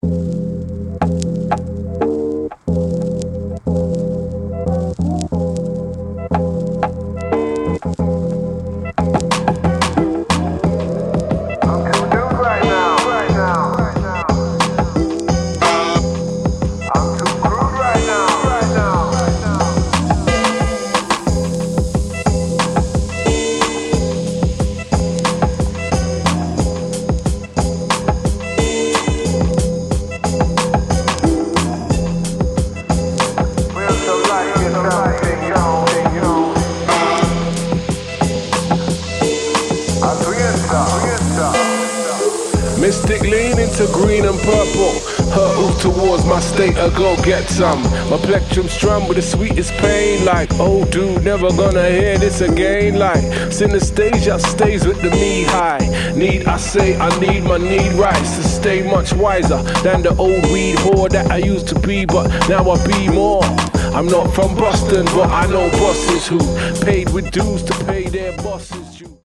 Mystic lean into green and purple, hurtle towards my state of go get some. My plectrum strum with the sweetest pain, like, oh dude, never gonna hear this again. Like, synesthesia stays with the me high. Need, I say, I need my need rights to stay much wiser than the old weed whore that I used to be, but now I be more. I'm not from Boston, but I know bosses who paid with dues to pay their bosses.